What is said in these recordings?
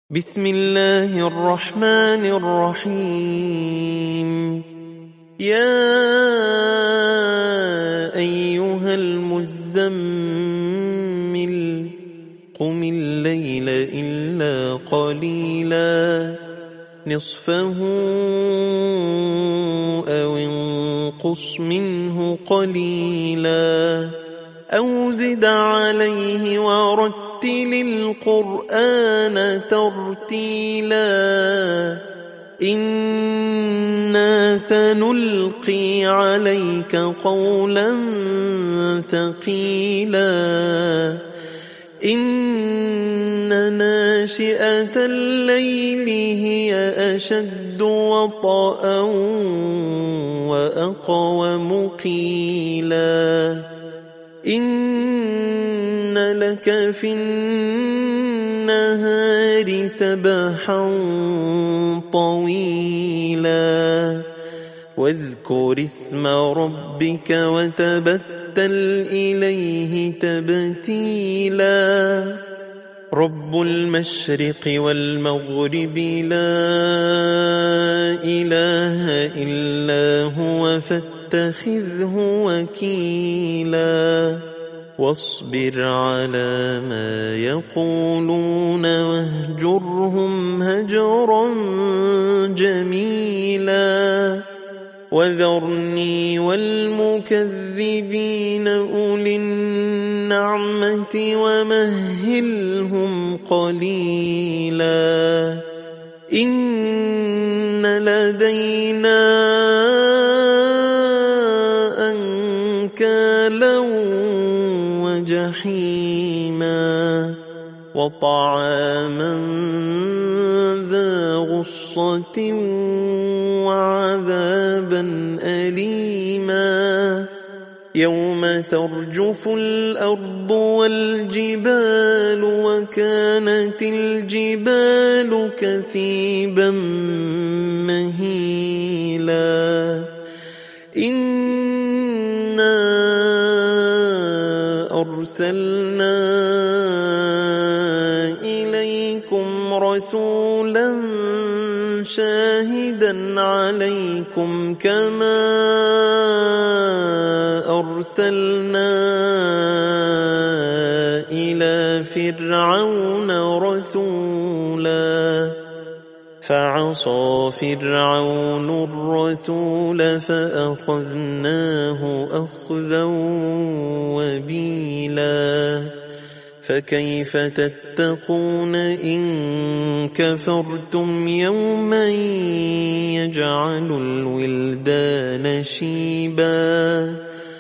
بسم الله الرحمن الرحيم. يا أيها المزمل قم الليل إلا قليلا نصفه أو انقص منه قليلا أو زد عليه ورتل القرآن ترتيلا إنا سنلقي عليك قولا ثقيلا إن ناشئة الليل هي أشد وطئا وأقوم قيلا إن لك في النهار سبحا طويلا واذكر اسم ربك وتبتل إليه تبتيلا رب المشرق والمغرب لا إله إلا هو فاتخذه وكيلا واصبر على ما يقولون واهجرهم هجرا جميلا وذرني والمكذبين أولي النعمة ومهلهم قليلا إن لدينا أنكالا وجحيما وطعاما ذا غصة وعذابا أليما يوم ترجف الأرض والجبال وكانت الجبال كثيبا مهيلا إنا أرسلنا إليكم رسولا شاهدا عليكم كما أرسلنا إلى فرعون رسولا فعصى فرعون الرسول فأخذناه أخذا وبيلا فكيف تتقون إن كفرتم يوما يجعل الولدان شيبا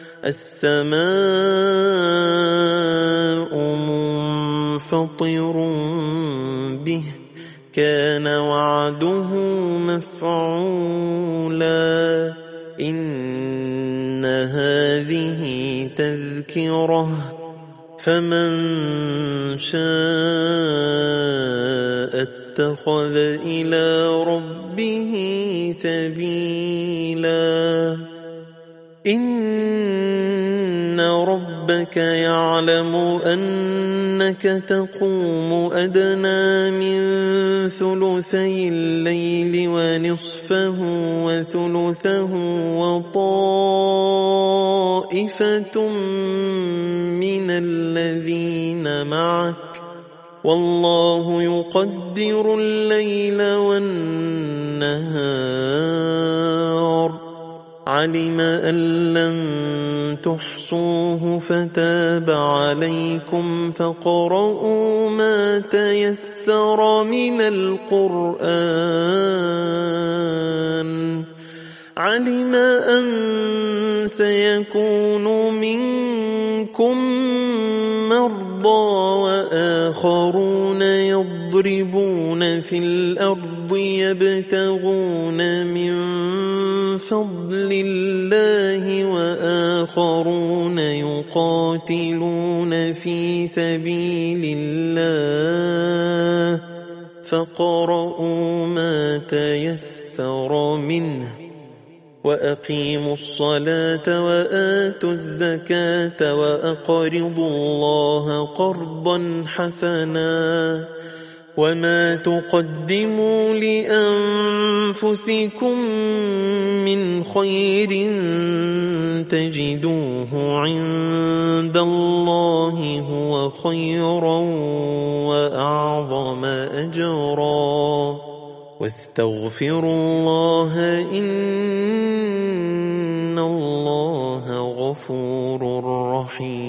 السماء منفطر به كان وعده مفعولا إن هذه تذكرة فمن شاء اتخذ إلى ربه سبيلا إن ربك يعلم أنك تقوم أدنى من ثلثي الليل ونصفه وثلثه وطائفة من الذين معك والله يقدر الليل والنهار علم أن لن تحصوه فتاب عليكم فاقرؤوا ما تيسر من القرآن علم أن سيكون منكم مرضى وآخرون يضربون في الأرض يبتغون من فضل الله وآخرون يقاتلون في سبيل الله فاقرؤوا ما تيسر منه وأقيموا الصلاة وآتوا الزكاة وأقرضوا الله قرضا حسنا وما تقدموا لأنفسكم من خير تجدوه عند الله هو خيرا وأعظم أجرا واستغفروا الله إن الله غفور رحيم